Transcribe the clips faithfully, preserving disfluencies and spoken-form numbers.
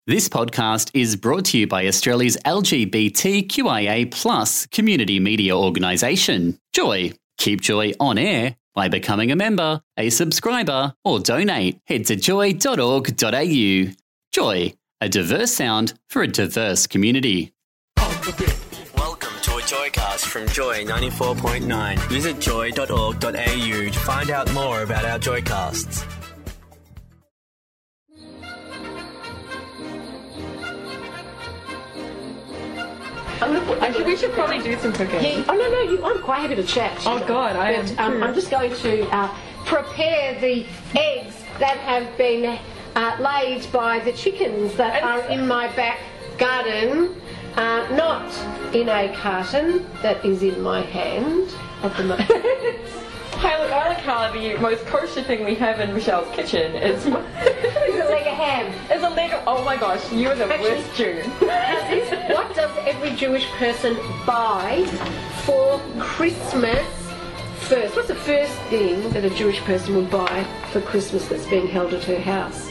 This podcast is brought to you by Australia's L G B T Q I A plus community media organisation, Joy. Keep Joy on air by becoming a member, a subscriber, or donate. Head to joy dot org dot a u. Joy, a diverse sound for a diverse community. Welcome to a Joycast from Joy ninety-four point nine. Visit joy dot org dot a u to find out more about our Joycasts. I'm gonna put, Actually, we should probably do some cooking. yeah, oh, no, no, you, I'm quite happy to chat. Oh, God, I but, am um, too. I'm just going to uh, prepare the eggs that have been uh, laid by the chickens that are in my back garden, uh, not in a carton that is in my hand at the moment. Hey, look, I like how the most kosher thing we have in Michelle's kitchen is, It's a leg of ham. is a leg of, oh my gosh, you are the Actually- worst Jew. What does every Jewish person buy for Christmas first? What's the first thing that a Jewish person would buy for Christmas that's being held at her house?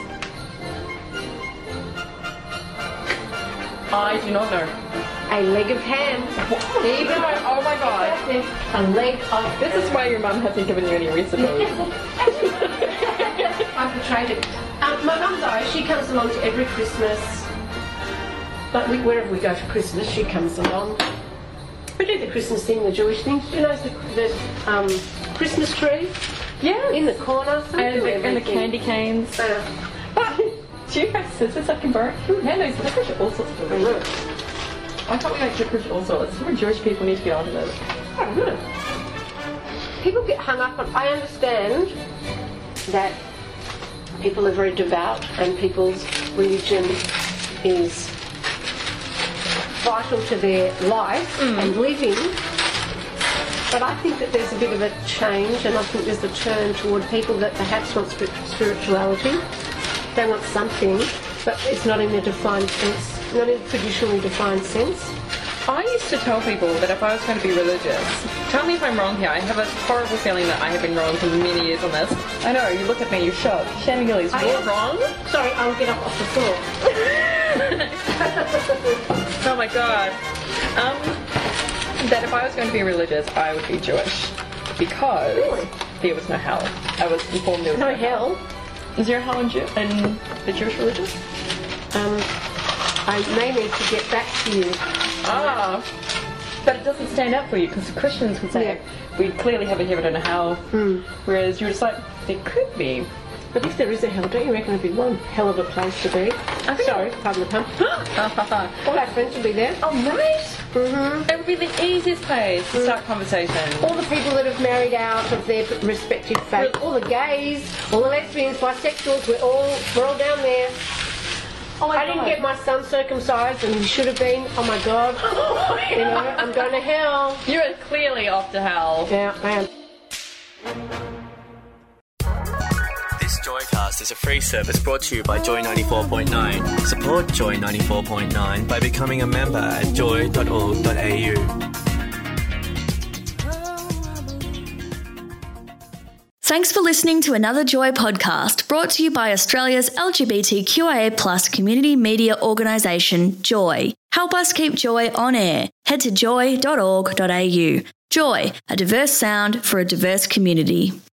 I do not know. A leg of ham. There you go. Oh my god. A leg of This is why your mum hasn't given you any recipes. I portrayed it. Um, my mum though, she comes along to every Christmas. But we, wherever we go for Christmas, she comes along. We do the Christmas thing, the Jewish thing. You know, the, the um, Christmas tree Yeah. in the corner. We And do the, and the everything. candy canes. Uh, But, do you have scissors I can borrow? Yeah, no, licorice all sorts of things. I thought we like licorice all sorts. More Jewish people need to get onto this. I don't know. People get hung up on. I understand that people are very devout and people's religion is vital to their life and living. But I think that there's a bit of a change, and I think there's a turn toward people that perhaps want spir- spirituality. They want something, but it's not in a defined sense, not in a traditionally defined sense. I used to tell people that if I was going to be religious, tell me if I'm wrong here. I have a horrible feeling that I have been wrong for many years on this. I know, you look at me, you're shocked. Shannon Gillies, I you're am. wrong? Sorry, I'll get up off the floor. Oh my god. Um, that if I was going to be religious, I would be Jewish. Because Really? there was no hell. I was informed there was No hell. Is there a hell in, Jew- in the Jewish religion? Um, I may need to get back to you. Ah. But it doesn't stand up for you because Christians would say Yeah. we clearly have a heaven and a hell. Whereas you're just like, there could be. But if there is a hell, don't you reckon it'd be one hell of a place to be? I think Sorry, pardon the pun. All our friends would be there. Oh, right? Mm-hmm. It would be the easiest place to start conversation. All the people that have married out of their respective faith, all the gays, all the lesbians, bisexuals, we're all we're all down there. Oh my I didn't get my son circumcised, and he should have been. Oh my God! You know, I'm going to hell. You are clearly off to hell. Yeah, I am. This Joycast is a free service brought to you by Joy ninety-four point nine. Support Joy ninety-four point nine by becoming a member at joy dot org dot a u. Thanks for listening to another Joy podcast brought to you by Australia's L G B T Q I A plus community media organisation, Joy. Help us keep Joy on air. Head to joy dot org dot a u. Joy, a diverse sound for a diverse community.